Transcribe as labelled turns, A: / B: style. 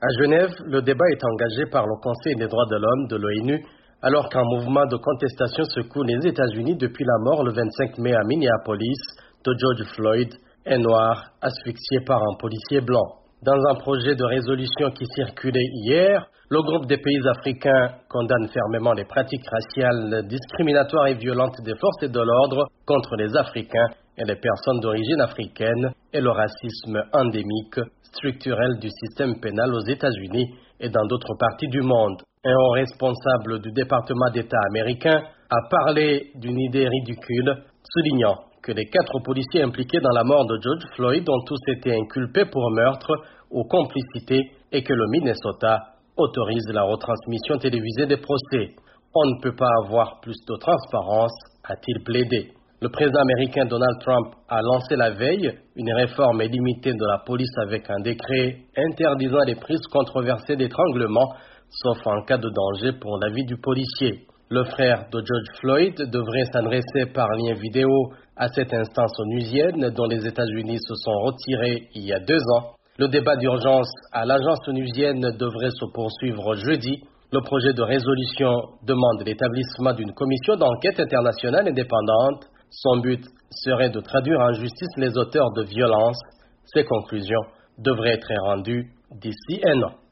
A: À Genève, le débat est engagé par le Conseil des droits de l'homme de l'ONU, alors qu'un mouvement de contestation secoue les États-Unis depuis la mort le 25 mai à Minneapolis de George Floyd, un noir asphyxié par un policier blanc. Dans un projet de résolution qui circulait hier, le groupe des pays africains condamne fermement les pratiques raciales discriminatoires et violentes des forces de l'ordre contre les Africains et les personnes d'origine africaine et le racisme endémique structurel du système pénal aux États-Unis et dans d'autres parties du monde. Un haut responsable du département d'État américain a parlé d'une idée ridicule, soulignant que les 4 policiers impliqués dans la mort de George Floyd ont tous été inculpés pour meurtre ou complicité et que le Minnesota autorise la retransmission télévisée des procès. On ne peut pas avoir plus de transparence, a-t-il plaidé. Le président américain Donald Trump a lancé la veille une réforme illimitée de la police avec un décret interdisant les prises controversées d'étranglement, sauf en cas de danger pour la vie du policier. Le frère de George Floyd devrait s'adresser par lien vidéo à cette instance onusienne dont les États-Unis se sont retirés il y a 2 ans. Le débat d'urgence à l'agence onusienne devrait se poursuivre jeudi. Le projet de résolution demande l'établissement d'une commission d'enquête internationale indépendante. Son but serait de traduire en justice les auteurs de violences. Ces conclusions devraient être rendues d'ici 1 an.